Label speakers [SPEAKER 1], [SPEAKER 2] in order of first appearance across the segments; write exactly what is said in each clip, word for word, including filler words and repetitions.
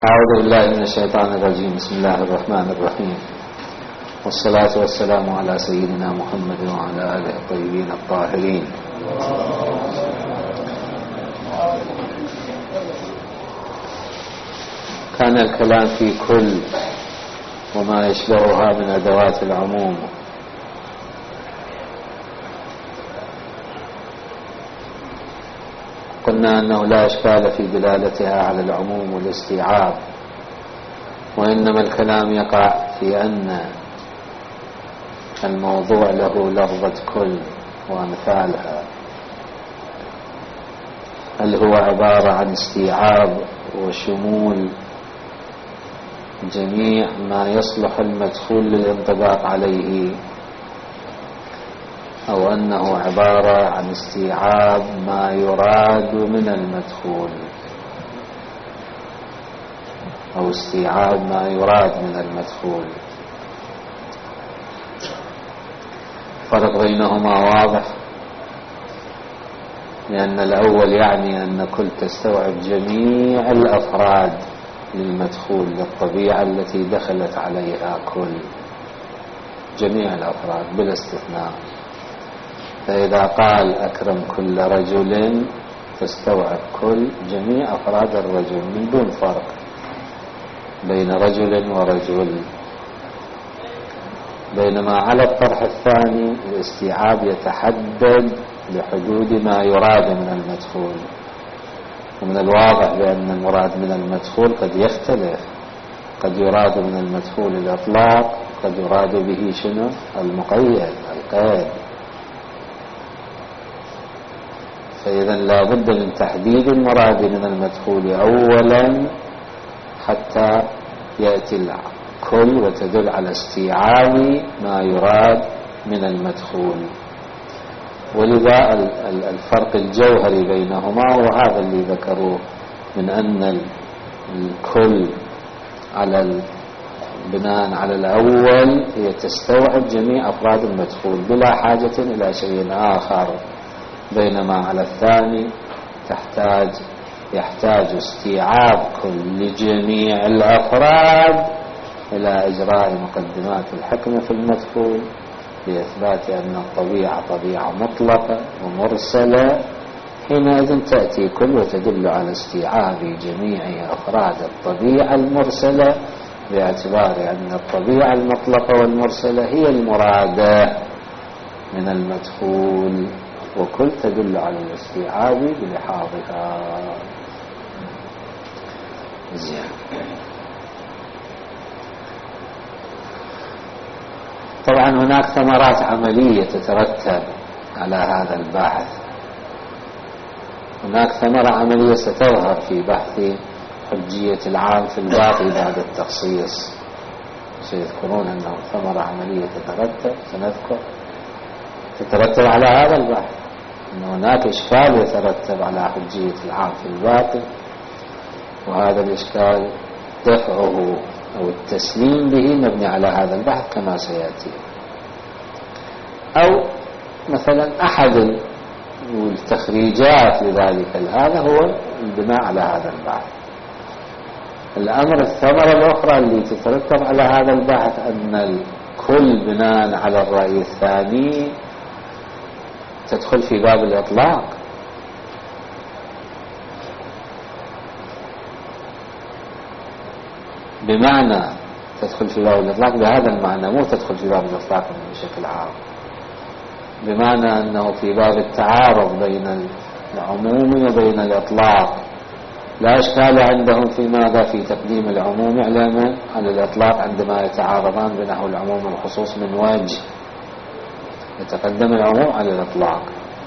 [SPEAKER 1] أعوذ بالله من الشيطان الرجيم. بسم الله الرحمن الرحيم، والصلاة والسلام على سيدنا محمد وعلى آله الطيبين الطاهرين. كان الكلام في كل وما يشبهها من أدوات العموم. قلنا أنه لا إشكال في دلالتها على العموم والاستيعاب، وإنما الكلام يقع في أن الموضوع له لفظة كل وأمثالها، هل هو عبارة عن استيعاب وشمول جميع ما يصلح المدخول للانطباق عليه، أو أنه عبارة عن استيعاب ما يراد من المدخول، أو استيعاب ما يراد من المدخول. الفرق بينهما واضح، لأن الأول يعني أن كل تستوعب جميع الأفراد للمدخول، للطبيعة التي دخلت عليها كل، جميع الأفراد بلا استثناء. فإذا قال أكرم كل رجل تستوعب كل جميع أفراد الرجل من دون فرق بين رجل ورجل. بينما على الطرح الثاني الاستيعاب يتحدد بحدود ما يراد من المدخول، ومن الواضح بأن المراد من المدخول قد يختلف، قد يراد من المدخول الإطلاق، قد يراد به شنو؟ المقيد، القيد. فإذا لا بد من تحديد المراد من المدخول أولا حتى يأتي الكل وتدل على استيعاب ما يراد من المدخول. ولذا الفرق الجوهري بينهما وهذا اللي ذكروه، من أن الكل على بناء على الأول هي تستوعب جميع أفراد المدخول بلا حاجة إلى شيء آخر، بينما على الثاني تحتاج يحتاج استيعاب كل جميع الأفراد إلى إجراء مقدمات الحكمة في المدخول لإثبات أن الطبيعة طبيعة مطلقة ومرسلة. حينئذ تأتي كل وتدل على استيعاب جميع أفراد الطبيعة المرسلة، باعتبار أن الطبيعة المطلقة والمرسلة هي المرادة من المدخول، وكل تدل على الاستيعاب بلحاظها. زين. طبعا هناك ثمرات عملية تترتب على هذا البحث. هناك ثمرة عملية ستظهر في بحث حجية العام في الباقي بعد التخصيص، سيذكرون أنه ثمرة عملية تترتب، سنذكر تترتب على هذا البحث، أن هناك إشكال يترتب على حجية العام في الباطن، وهذا الإشكال دفعه أو التسليم به مبني على هذا البحث كما سيأتي. أو مثلا أحد التخريجات لذلك هذا هو البناء على هذا البحث. الأمر الثمرة الأخرى اللي تترتب على هذا البحث أن الكل بناء على الرأي الثاني تدخل في باب الإطلاق، بمعنى تدخل في باب الإطلاق بهذا المعنى، مو تدخل في باب الإطلاق بشكل عام، بمعنى أنه في باب التعارض بين العموم وبين الإطلاق. لا إشكال عندهم في ماذا؟ في تقديم العموم على على الإطلاق عندما يتعارضان بنحو العموم والخصوص من وجه، يتقدم العموم على الإطلاق.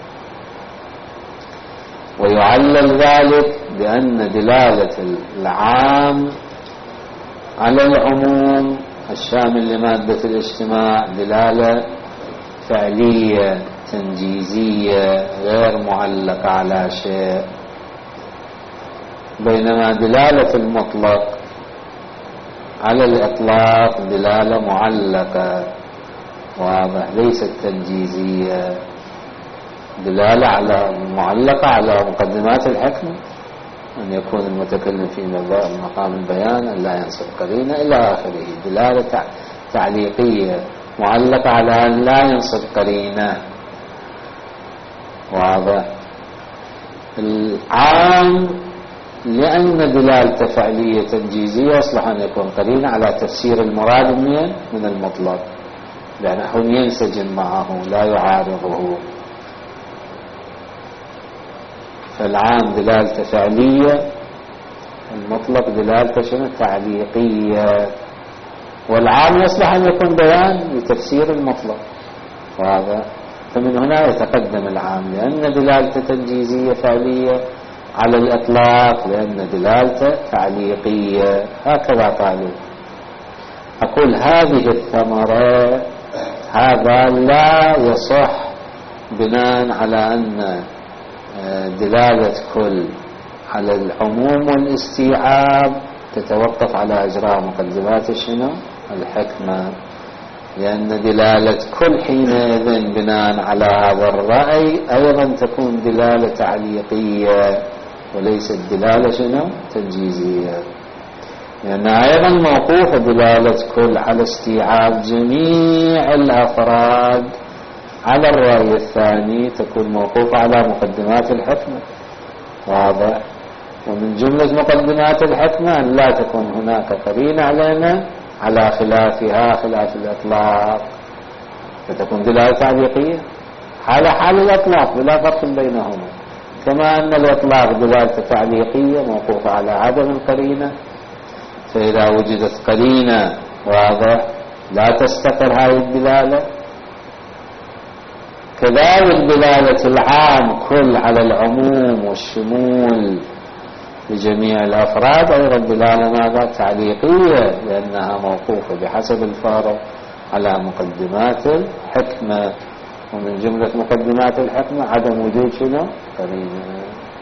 [SPEAKER 1] ويعلل ذلك بأن دلالة العام على العموم الشامل لمادة الاجتماع دلالة فعلية تنجيزية غير معلقة على شيء، بينما دلالة المطلق على الإطلاق دلالة معلقة، واضح، ليست تنجيزية، دلالة على معلقة على مقدمات الحكمة. أن يكون المتكلم في مقام البيان أن لا ينصب قرينة إلى آخره. دلالة تعليقية معلقة على أن لا ينصب قرينة. واضح. العام لأن دلالة فعلية تنجيزية يصلح أن يكون قرينة على تفسير المراد من المطلق، لأنه ينسجم معه لا يعارضه. فالعام دلالة فعلية، المطلق دلالة شنو؟ تعليقية. والعام يصلح أن يكون بيان لتفسير المطلق. وهذا فمن هنا يتقدم العام، لأن دلالة تنجيزية فعلية على الإطلاق، لأن دلالة تعليقية. هكذا قالوا. أقول هذه الثمرة هذا لا يصح بناء على أن دلالة كل على العموم والاستيعاب تتوقف على إجراء مقدمات شنو؟ الحكمة، لأن دلالة كل حينئذ بناء على هذا الرأي أيضا تكون دلالة تعليقية وليست دلالة شنو؟ تنجيزية، لأنها أيضا موقوفة دلالة كل على استيعاب جميع الأفراد. على الرأي الثاني تكون موقوفة على مقدمات الحكمة. واضح. ومن جملة مقدمات الحكمة أن لا تكون هناك قرينة علينا على خلافها خلاف الإطلاق، فتكون دلالة تعليقية على حال الإطلاق بلا فرق بينهما، كما أن الإطلاق دلالة تعليقية موقوفة على عدم القرينة. فإذا وجدت قرينة واضح لا تستقر هذه الدلالة. كذلك دلالة العام كل على العموم والشمول لجميع الأفراد أيضا دلالة ماذا؟ تعليقية، لأنها موقوفة بحسب الفارق على مقدمات الحكمة. ومن جملة مقدمات الحكمة عدم وجود شنو؟ قرينة.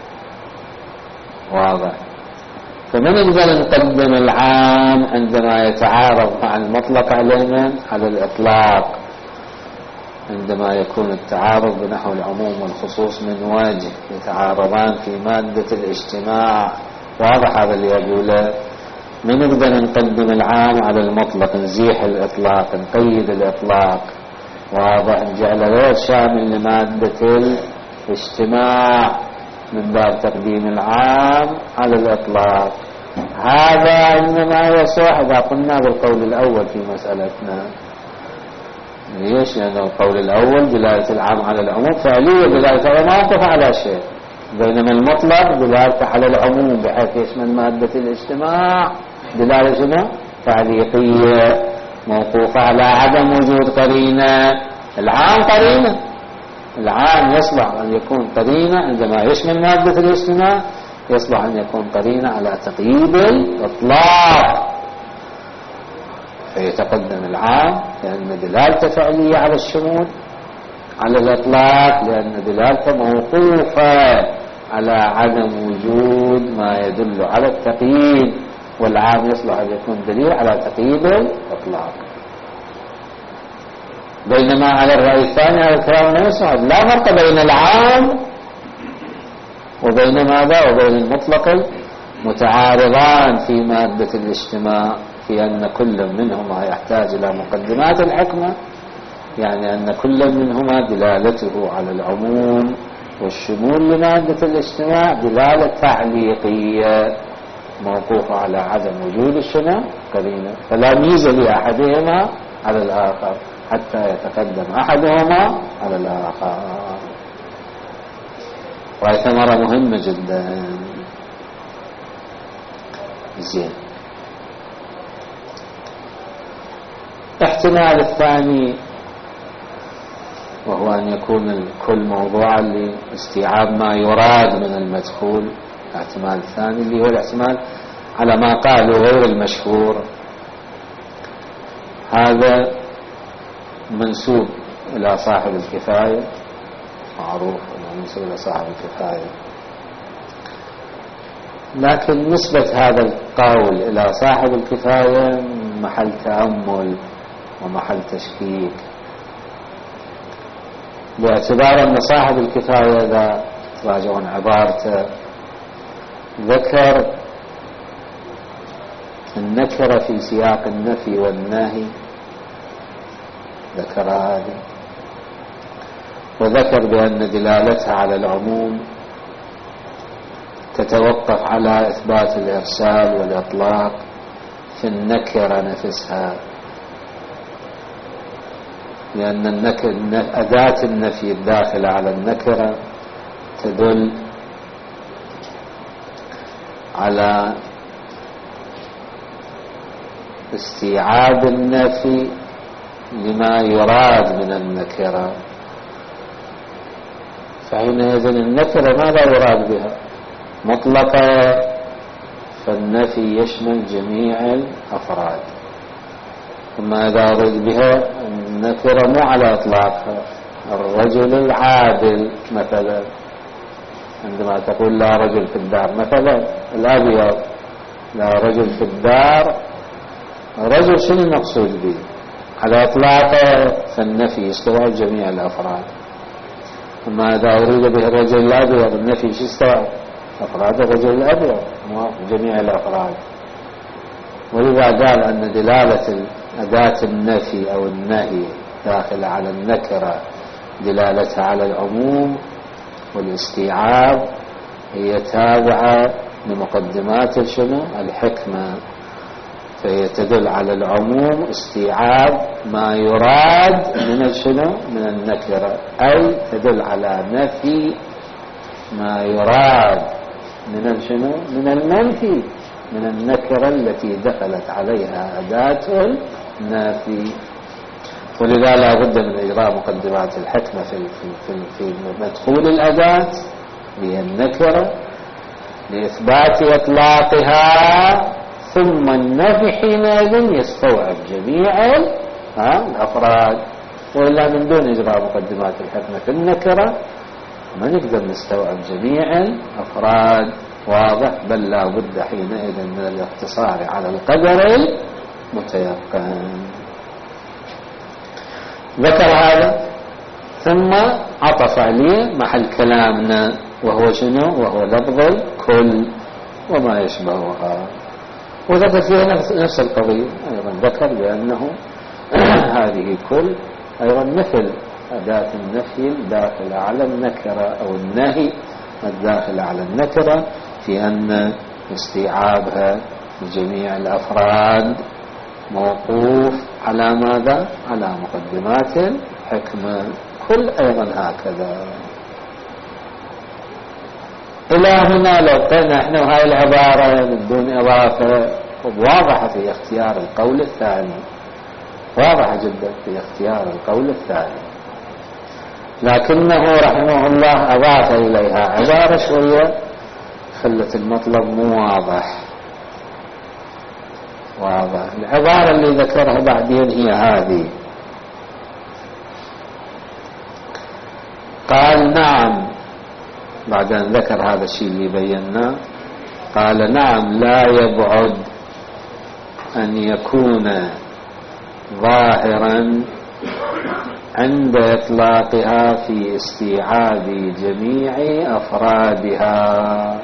[SPEAKER 1] واضح. فمن نقدر نقدم العام عندما يتعارض مع المطلق علينا على الإطلاق؟ عندما يكون التعارض بنحو العموم والخصوص من وجه يتعارضان في مادة الاجتماع. واضح هذا اللي يقوله. من نقدر نقدم العام على المطلق، نزيح الإطلاق، نقيد الإطلاق. واضح. نجعل غير شامل لمادة الاجتماع من باب تقديم العام على الإطلاق. هذا إنما يصح إذا قلنا بالقول الأول في مسألتنا. ليش؟ لأن القول الأول دلالة العام على العموم فعلية، دلالة ما وقف على شيء، بينما المطلق دلالة على العموم بحيث يشمل مادة الاجتماع دلالة شنو؟ تعليقية موقوفة على عدم وجود قرينة. العام قرينة، العام يصلح أن يكون قرينة عندما يشمل مادة الاجتماع، يصلح أن يكون قرينة على تقييد الإطلاق، فيتقدم العام لأن دلالته فعلية على الشمول على الإطلاق، لأن دلالته موقوفة على عدم وجود ما يدل على التقييد، والعام يصلح أن يكون دليل على تقييد الإطلاق. بينما على الرأي الثاني على الكلام لا يصح، لا فرق بين العام وبين ماذا؟ وبين المطلق متعارضان في مادة الاجتماع، في أن كل منهما يحتاج إلى مقدمات الحكمة، يعني أن كل منهما دلالته على العموم والشمول لمادة الاجتماع دلالة تعليقية موقوفة على عدم وجود الشنو؟ قرينة، فلا ميزة لأحدهما على الآخر حتى يتقدم أحدهما على الآخر. وهي ثمرة مهمة جدا. زين. الاحتمال الثاني وهو أن يكون الكل موضوعا لاستيعاب ما يراد من المدخول. الاحتمال الثاني اللي هو الاحتمال على ما قالوا غير المشهور، هذا منسوب إلى صاحب الكفاية، معروف أنه منسوب إلى صاحب الكفاية، لكن نسبة هذا القول إلى صاحب الكفاية محل تأمل ومحل تشكيك، باعتبار أن صاحب الكفاية إذا تراجعون عبارته ذكر النكرة في سياق النفي والنهي، ذكر هذه، وذكر بأن دلالتها على العموم تتوقف على إثبات الإرسال والإطلاق في النكرة نفسها، لأن النكر أداة النفي الداخلة على النكرة تدل على استيعاب النفي لما يراد من النكرة، فحينئذ النكرة ماذا يراد بها؟ مطلقة، فالنفي يشمل جميع الأفراد. ثم إذا أريد بها النكرة مو على إطلاقها، الرجل العادل مثلا، عندما تقول لا رجل في الدار مثلا الأبيض، لا رجل في الدار، رجل شنو المقصود به؟ على إطلاقه فالنفي يستوعب جميع الأفراد. أما إذا أريد به الرجل الأبيض النفي شو يستوعب؟ أفراد الرجل الأبيض جميع الأفراد. ولذا قال أن دلالة أداة النفي أو النهي داخل على النكرة دلالتها على العموم والاستيعاب هي تابعة لمقدمات شنو؟ الحكمة، فهي تدل على العموم استيعاب ما يراد من شنو؟ من النكرة، أي تدل على نفي ما يراد من شنو؟ من المنفي، من النكرة التي دخلت عليها أداة النافي. ولذا لا بد من إجراء مقدمات الحكمة في في في مدخول الأداة هي النكرة لإثبات إطلاقها، ثم النفي حينئذ يستوعب جميع الأفراد. وإلا من دون إجراء مقدمات الحكمة في النكرة ما نقدر نستوعب جميع الأفراد، واضح؟ بل لا بد حينئذ من الاقتصار على القدر المتيقن. ذكر هذا ثم عطف عليه محل كلامنا وهو شنو؟ وهو لفظ الكل وما يشبهها، وذكر فيها نفس القضية أيضا، ذكر بأنه هذه كل أيضا مثل أداة النفي الداخلة على النكرة أو النهي الداخلة على النكرة في أن استيعابها لجميع الأفراد موقوف على ماذا؟ على مقدمات الحكمة. كل أيضا هكذا. إلى هنا لو قلنا احنا هاي العبارة من دون إضافة واضحة في اختيار القول الثاني، واضحة جدا في اختيار القول الثاني، لكنه رحمه الله أضاف إليها عبارة شوية خلت المطلب مو واضح. واضح العبارة اللي ذكرها بعدين هي هذه، قال نعم، بعد أن ذكر هذا الشيء اللي بيناه قال نعم لا يبعد أن يكون ظاهرا عند إطلاقها في استيعاب جميع أفرادها.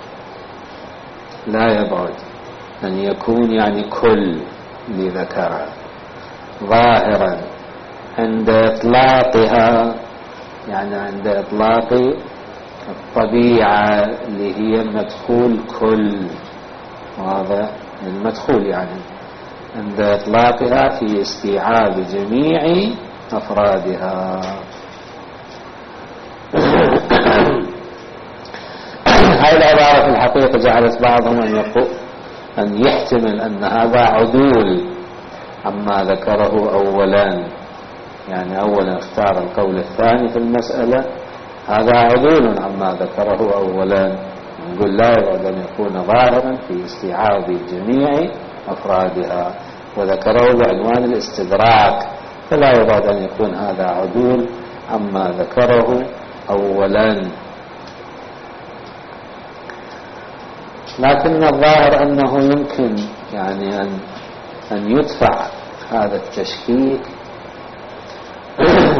[SPEAKER 1] لا يبعد أن يكون يعني كل اللي ذكرها ظاهرا عند إطلاقها، يعني عند إطلاق الطبيعة اللي هي مدخول كل، واضح؟ المدخول يعني عند إطلاقها في استيعاب جميع أفرادها. هاي العبارة في الحقيقة جعلت بعضهم أن يقول أن يحتمل أن هذا عدول عما ذكره أولا، يعني أولا اختار القول الثاني في المسألة، هذا عدول عما ذكره أولا. نقول لا يبعد أن يكون ظاهرا في استيعاب جميع أفرادها، وذكره بعنوان الاستدراك، فلا يبعد أن يكون هذا عدول عما ذكره أولا. لكن الظاهر أنه يمكن يعني أن أن يدفع هذا التشكيك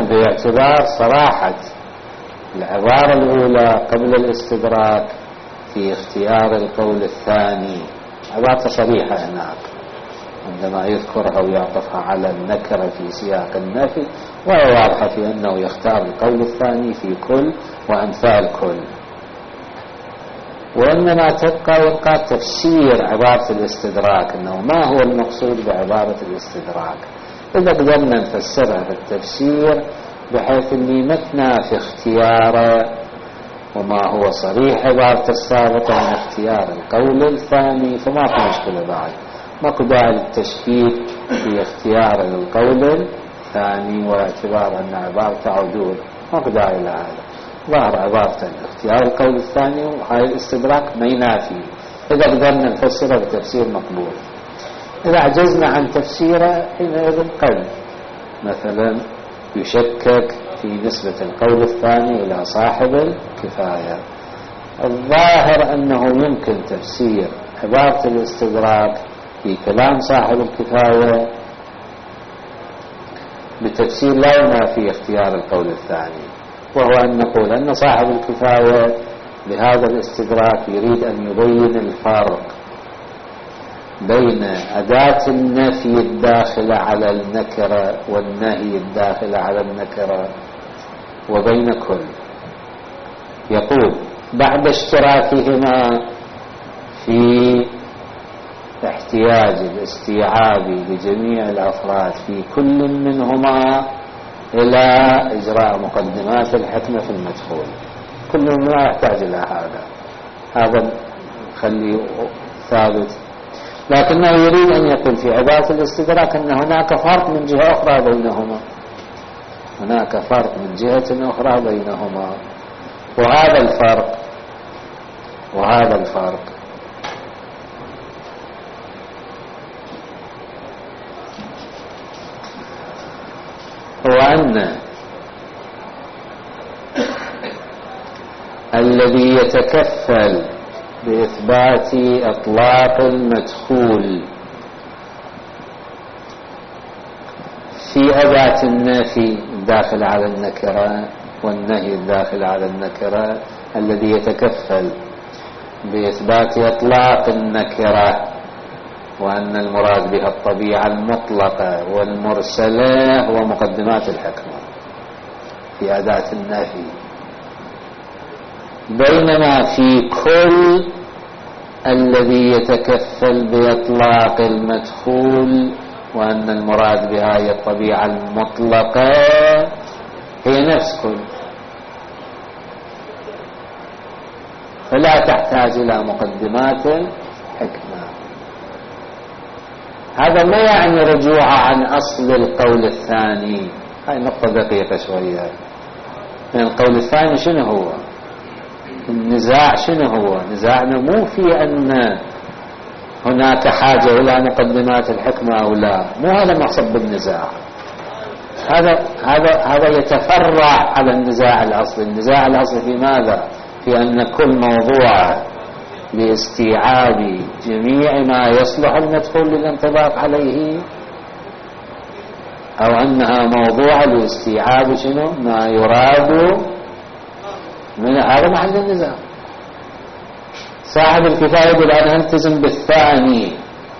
[SPEAKER 1] باعتبار صراحة العبارة الأولى قبل الاستدراك في اختيار القول الثاني. عبارة صريحة هناك عندما يذكرها ويعطفها على النكرة في سياق النفي، وهي واضحة في أنه يختار القول الثاني في كل وأمثال كل. وإنما تبقى يبقى تفسير عبارة الاستدراك، أنه ما هو المقصود بعبارة الاستدراك. إذا قدرنا نفسرها في التفسير بحيث اللي مثنى في اختياره وما هو صريح عبارة السابقة من اختيار القول الثاني، فما في مشكلة بعد، ماكو داعي للتشكيك في اختيار القول الثاني واعتبار أن عبارة عدول، ماكو داعي لهذا. ظهر عبارة اختيار القول الثاني وهاي الاستدراك ما ينافي، إذا قدرنا نفسره بتفسير مقبول. إذا عجزنا عن تفسيره حينئذ قل مثلا يشكك في نسبة القول الثاني إلى صاحب الكفاية. الظاهر أنه يمكن تفسير عبارة الاستدراك في كلام صاحب الكفاية بتفسير لا ينافي اختيار القول الثاني، وهو أن نقول أن صاحب الكفاية بهذا الاستدراك يريد أن يبين الفرق بين أداة النفي الداخلة على النكرة والنهي الداخلة على النكرة وبين كل. يقول بعد اشتراكهما في احتياج الاستيعاب لجميع الأفراد في كل منهما إلى إجراء مقدمات الحكمة في المدخول، كل منهما يحتاج إلى هذا، هذا خليه ثابت. لكنه يريد أن يقول في عبارة الاستدراك أن هناك فرق من جهة أخرى بينهما، هناك فرق من جهة أخرى بينهما، وهذا الفرق وهذا الفرق هو أن الذي يتكفل بإثبات إطلاق المدخول في أداة النفي الداخل على النكرة والنهي الداخل على النكرة، الذي يتكفل بإثبات إطلاق النكرة وأن المراد بها الطبيعة المطلقة والمرسلة ومقدمات الحكمة في أداة النفي، بينما في كل الذي يتكفل بإطلاق المدخول وأن المراد بها هي الطبيعة المطلقة هي نفس كل، فلا تحتاج إلى مقدمات الحكمة. هذا ما يعني رجوع عن أصل القول الثاني، هاي نقطة دقيقة شوية. القول الثاني شنو هو؟ النزاع شنو هو؟ نزاعنا مو في أن هناك حاجة إلى مقدمات الحكمة أو لا، مو هذا مقصد بالنزاع، هذا هذا هذا يتفرع على النزاع الأصلي. النزاع الأصلي في ماذا؟ في أن كل موضوع لاستيعاب جميع ما يصلح المدخول للانطباق عليه، أو أنها موضوع لاستيعاب شنو ما يراد من هذا محل النزاع. صاحب الكفاية يقول أنا ألتزم بالثاني،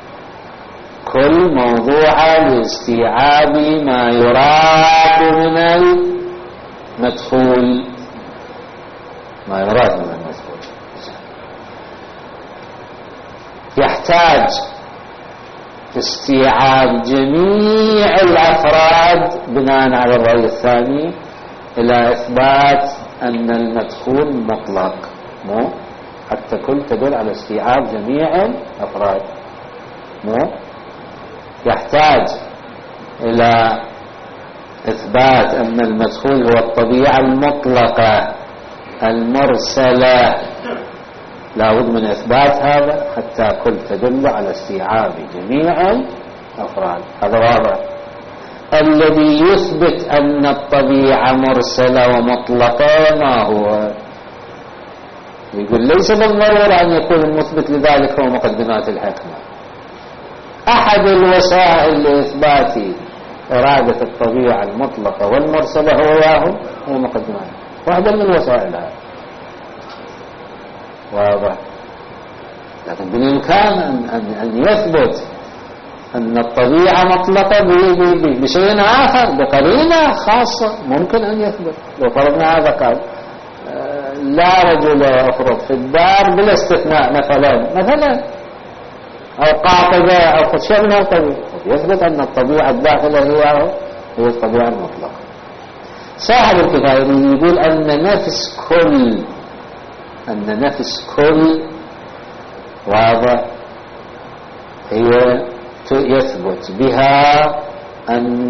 [SPEAKER 1] كل موضوع لاستيعاب ما يراد من المدخول، ما يراد من المدخول يحتاج استيعاب جميع الأفراد بناء على الرأي الثاني إلى إثبات أن المدخول مطلق، مو حتى كل تدل على استيعاب جميع الأفراد، مو يحتاج إلى إثبات أن المدخول هو الطبيعة المطلقة المرسلة، لا بد من إثبات هذا حتى كل تدل على استيعاب جميع الأفراد. هذا واضح. الذي يثبت أن الطبيعة مرسلة ومطلقة ما هو؟ يقول ليس بالضرورة أن يكون المثبت لذلك هو مقدمات الحكمة. أحد الوسائل لإثبات إرادة الطبيعة المطلقة والمرسلة هو ياهو هو مقدمات، واحدة من الوسائل هذه واضح. لكن بالإمكان أن, أن يثبت أن الطبيعة مطلقة بشيء آخر بقرينة خاصة، ممكن أن يثبت. لو فرضنا هذا قال لا رجل يفرض في الدار بلا استثناء مثلا مثلا أو قاطبة أو شيء من الطبيعة، يثبت أن الطبيعة الداخلة هي هي الطبيعة المطلقة. صاحب الكفاية يقول أن نفس كل أن نفس كل واضح هي يثبت بها أن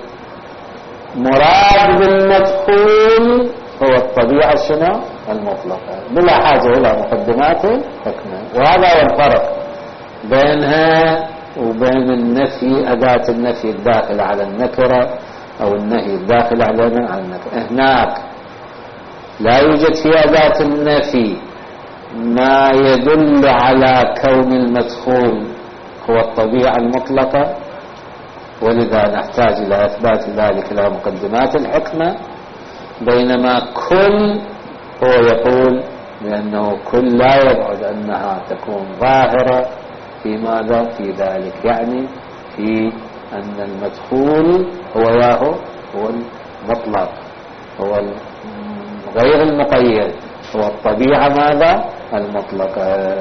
[SPEAKER 1] المراد بالمدخول هو الطبيعة شنو المطلقة بلا حاجة إلى مقدمات الحكمة. وهذا هو الفرق بينها وبين النفي، أداة النفي الداخل على النكرة أو النهي الداخل على النكرة. هناك لا يوجد في أداة النفي ما يدل على كون المدخول هو الطبيعة المطلقة، ولذا نحتاج إلى إثبات ذلك إلى مقدمات الحكمة، بينما كل هو يقول بأنه كل لا يبعد أنها تكون ظاهرة في ماذا في ذلك، يعني في أن المدخول هو ياهو هو المطلق، هو غير المقيد، هو الطبيعة ماذا المطلقة.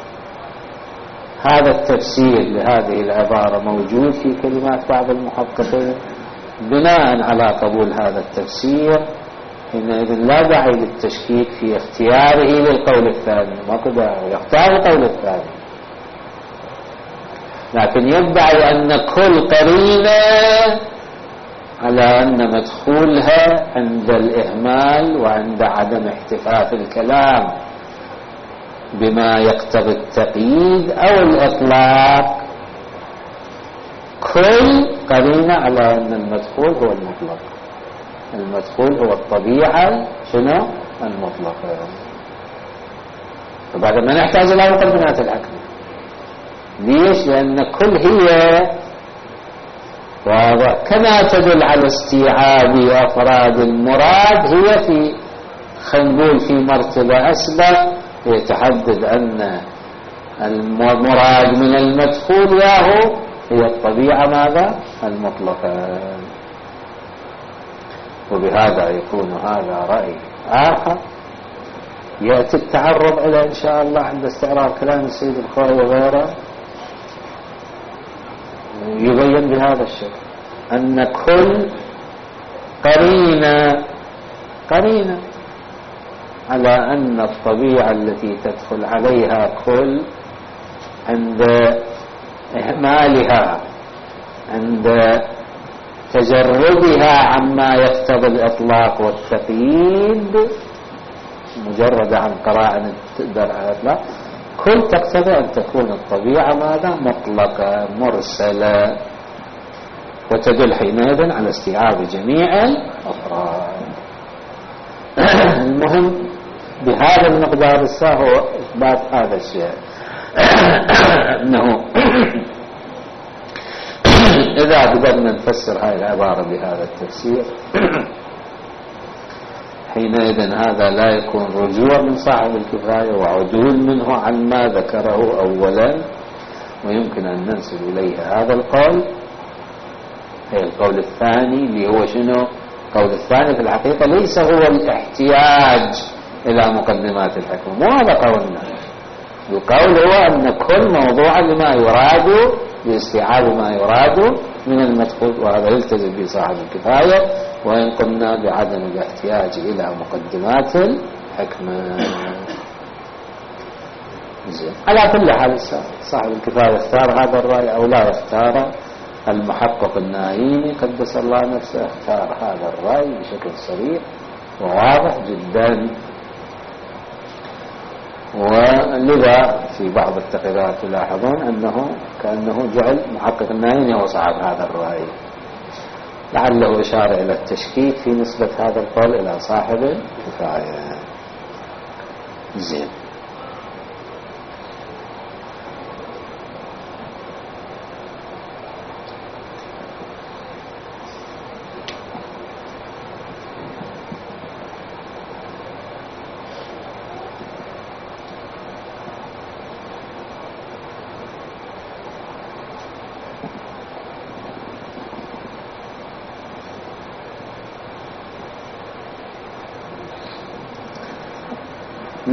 [SPEAKER 1] هذا التفسير لهذه العبارة موجود في كلمات بعض المحققين. بناء على قبول هذا التفسير حينئذ لا داعي للتشكيك في اختياره للقول الثاني، ما داعي يختار القول الثاني، لكن يدعي أن كل قرينة على أن مدخولها عند الإهمال وعند عدم احتفاظ الكلام بما يقتضي التقييد أو الإطلاق، كل قرينة على أن المدخول هو المطلق، المدخول هو الطبيعة شنو المطلقة. فبعد ما نحتاج إلى مقدمات الحكم. ليش؟ لأن كل هي واضح كما تدل على استيعاب أفراد المراد، هي في خلينا نقول في مرتبة أسبق يتحدد أن المراد من المدخول ياهو هي الطبيعة ماذا المطلقة. وبهذا يكون هذا رأي آخر يأتي التعرض إلى إن شاء الله عند استعراض كلام السيد الخوئي وغيره، يبين بهذا الشكل أن كل قرينة قرينة على أن الطبيعة التي تدخل عليها كل عند إهمالها، عند تجردها عما يقتضي الإطلاق والتقييد، مجرد عن قراءة تقدر على الإطلاق، كل تقتضي أن تكون الطبيعة ماذا مطلقة مرسلة، وتدل حينئذ على استيعاب جميع الأفراد. المهم بهذا المقدار الساهو إثبات هذا الشيء أنه إذا بدأنا نفسر هاي العبارة بهذا التفسير حينئذ هذا لا يكون رجوع من صاحب الكفاية وعدول منه عن ما ذكره أولا، ويمكن أن ننسب إليه هذا القول. هي القول الثاني اللي هو شنو؟ القول الثاني في الحقيقة ليس هو الاحتياج إلى مقدمات الحكم، مو هذا قولنا. القول هو أن كل موضوع لما يراد باستيعاب ما يراد من المدخول، وهذا يلتزم به صاحب الكفاية، وإن قمنا بعدم الاحتياج إلى مقدمات الحكمة. على كل حال صاحب الكفاية اختار هذا الرأي أو لا يختار، المحقق النايمي قدس الله نفسه اختار هذا الرأي بشكل صريح وواضح جدا. ولذا في بعض التقريرات تلاحظون أنه كأنه جعل محقق النايمي هو صاحب هذا الرأي، لعله إشارة إلى التشكيك في نسبة هذا القول إلى صاحب الكفاية. زين.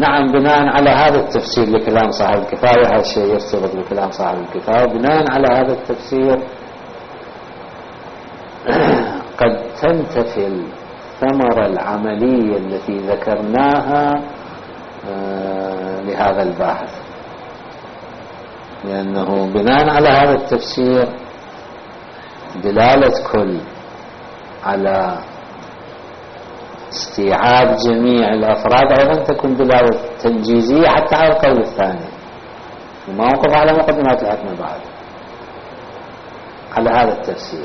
[SPEAKER 1] نعم بناء على هذا التفسير لكلام صاحب الكفاية، هذا الشيء يرتبط بكلام صاحب الكفاية. بناء على هذا التفسير قد تنتفي الثمرة العملية التي ذكرناها لهذا الباحث، لأنه بناء على هذا التفسير دلالة كل على استيعاب جميع الأفراد أيضا تكون دلالة تنجيزية حتى على القول الثاني، وما وقف على مقدمات الحكمة بعد على هذا التفسير.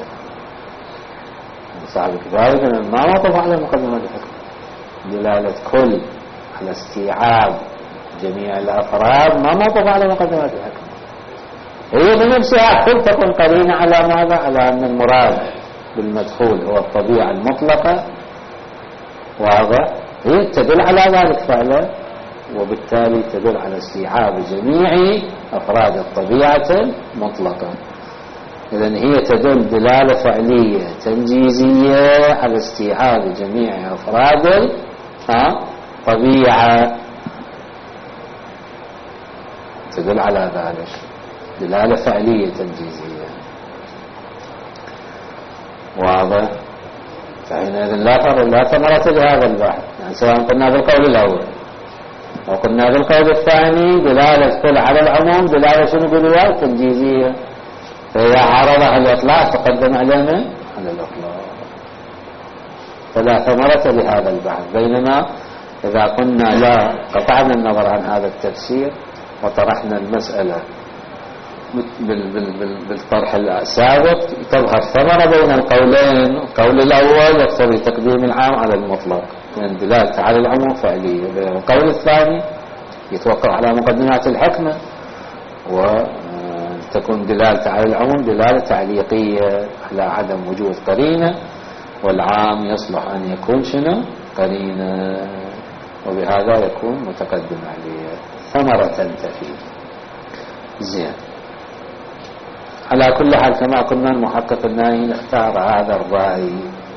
[SPEAKER 1] صاحب الكفاية ما وقف على مقدمات الحكمة، دلالة كل على استيعاب جميع الأفراد ما وقف على مقدمات الحكمة، هي بنفسها كل تكون قرينة على ماذا؟ على أن المراد بالمدخول هو الطبيعة المطلقة، واضح؟ هي تدل على ذلك فعلا، وبالتالي تدل على استيعاب جميع أفراد الطبيعة المطلقة. إذن هي تدل دلالة فعلية تنجيزية على استيعاب جميع أفراد الطبيعة، تدل على ذلك دلالة فعلية تنجيزية، واضح؟ فحينئذ لا لا ثمرة لهذا البحث، يعني سواء قلنا بالقول الأول أو قلنا بالقول الثاني دلالة كل على العموم دلالة شنو دلالة تنجيزية، فإذا عرض على الإطلاق تقدم علينا على الإطلاق، فلا ثمرة لهذا البحث. بينما إذا قلنا لا قطعنا النظر عن هذا التفسير وطرحنا المسألة بالطرح السابق تظهر ثمرة بين القولين. القول الأول يقتضي تقديم العام على المطلق، لأن دلالته على العموم فعلية. القول الثاني يتوقف على مقدمات الحكمة وتكون دلالته على العموم دلالة تعليقية على عدم وجود قرينة، والعام يصلح أن يكون شنو؟ قرينة، وبهذا يكون متقدم عليه. ثمرة تنتفي. زين، على كل حال كما قلنا المحقق الناهي اختار هذا الرأي.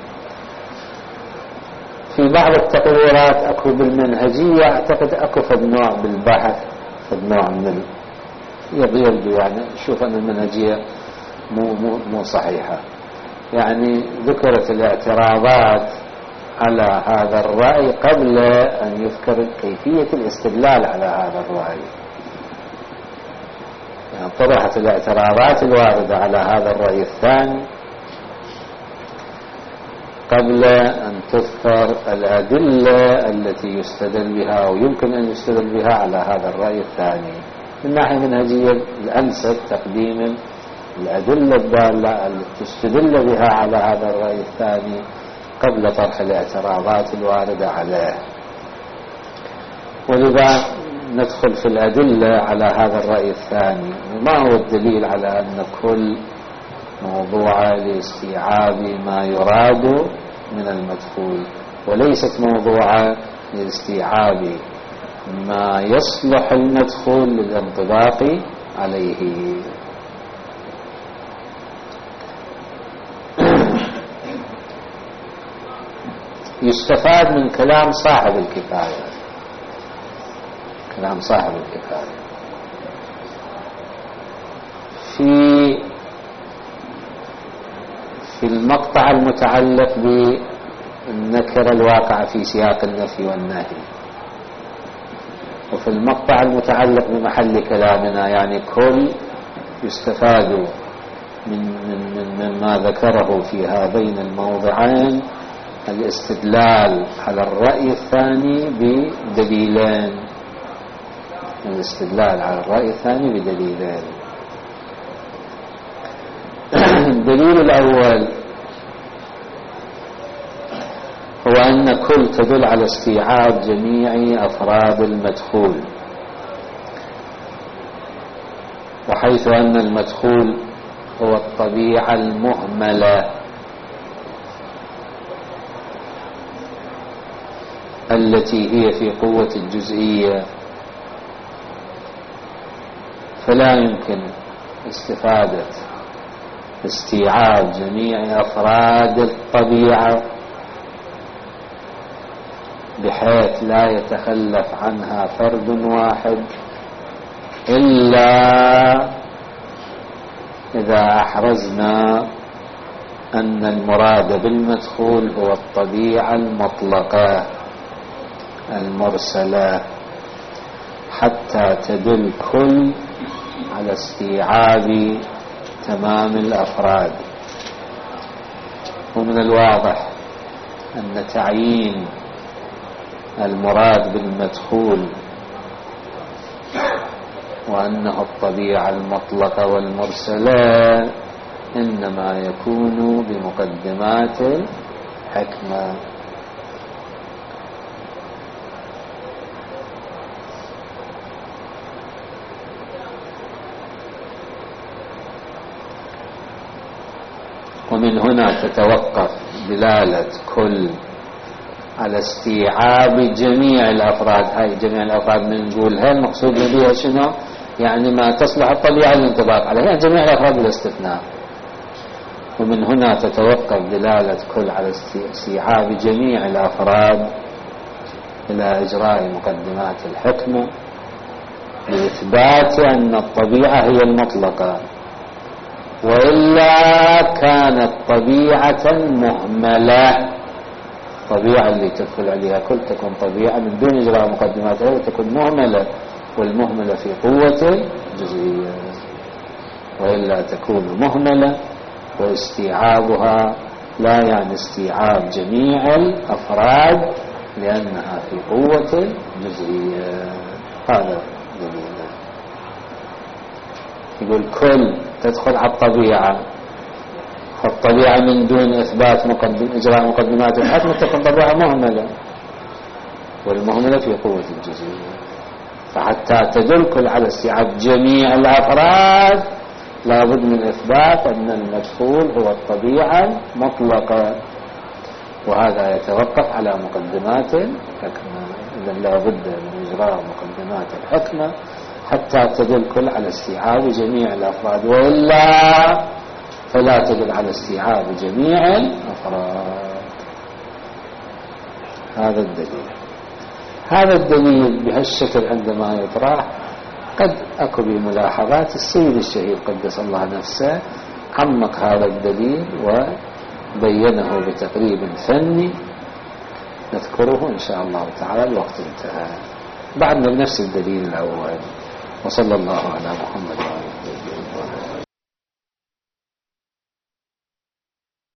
[SPEAKER 1] في بعض التقريرات اكو بالمنهجية اعتقد اكو فد نوع بالبحث، فد نوع من يبدو يعني شوف ان المنهجية مو مو مو صحيحة، يعني ذكرت الاعتراضات على هذا الرأي قبل ان يذكر كيفية الاستدلال على هذا الرأي. يعني طرحت الاعتراضات الواردة على هذا الرأي الثاني قبل أن تذكر الأدلة التي يستدل بها ويمكن أن يستدل بها على هذا الرأي الثاني. من ناحية منهجية الأنسب تقديم الأدلة الدالة التي تستدل بها على هذا الرأي الثاني قبل طرح الاعتراضات الواردة عليه، ولذا ندخل في الأدلة على هذا الرأي الثاني. ما هو الدليل على أن كل موضوع لاستيعاب ما يراد من المدخول، وليست موضوعة لاستيعاب ما يصلح المدخول للانطباق عليه. يستفاد من كلام صاحب الكفاية، كلام صاحب الكفاية في في المقطع المتعلق بالنكرة الواقعة في سياق النفي والنهي، وفي المقطع المتعلق بمحل كلامنا، يعني كل يستفاد من من من مما ذكره في هذين الموضعين الاستدلال على الرأي الثاني بدليلين. الاستدلال على الرأي الثاني بدليلين. الدليل الأول هو أن كل تدل على استيعاب جميع أفراد المدخول، وحيث أن المدخول هو الطبيعة المهملة التي هي في قوة الجزئية، فلا يمكن استفادة استيعاب جميع أفراد الطبيعة بحيث لا يتخلف عنها فرد واحد إلا إذا أحرزنا أن المراد بالمدخول هو الطبيعة المطلقة المرسلة، حتى تدل كل على استيعاب تمام الأفراد. ومن الواضح أن تعيين المراد بالمدخول وأنه الطبيعة المطلقة والمرسلة إنما يكون بمقدمات الحكمة. ومن هنا تتوقف دلالة كل على استيعاب جميع الأفراد. هاي جميع الأفراد من نقولها المقصود بها شنو؟ يعني ما تصلح الطبيعة للانطباق عليها، يعني جميع الأفراد بالاستثناء. ومن هنا تتوقف دلالة كل على استيعاب جميع الأفراد إلى إجراء مقدمات الحكمة لإثبات أن الطبيعة هي المطلقة، وإلا كانت طبيعة مهملة. الطبيعة اللي تدخل عليها كل تكون طبيعة من دون إجراء مقدماتها وتكون مهملة، والمهملة في قوة جزئية، وإلا تكون مهملة واستيعابها لا يعني استيعاب جميع الأفراد لأنها في قوة جزئية. هذا دليل. يقول كل تدخل على الطبيعة، فالطبيعة من دون إثبات مقدم إجراء مقدمات الحكم تكون طبيعة مهملة، والمهملة في قوة الجزئية. فحتى تدل كل على استيعاب جميع الأفراد لابد من إثبات أن المدخول هو الطبيعة مطلقة، وهذا يتوقف على مقدمات الحكمة. إذا لابد من إجراء مقدمات الحكمة حتى تدل كل على استيعاب جميع الأفراد، وإلا فلا تدل على استيعاب جميع الأفراد. هذا الدليل. هذا الدليل بهالشكل عندما يطرح قد أكو بملاحظات السيد الشهيد قدس الله نفسه عمق هذا الدليل وبينه بتقريب فني نذكره إن شاء الله تعالى. الوقت انتهى. بعدنا بنفس الدليل الأول. وصلى الله على محمد وعلى آله.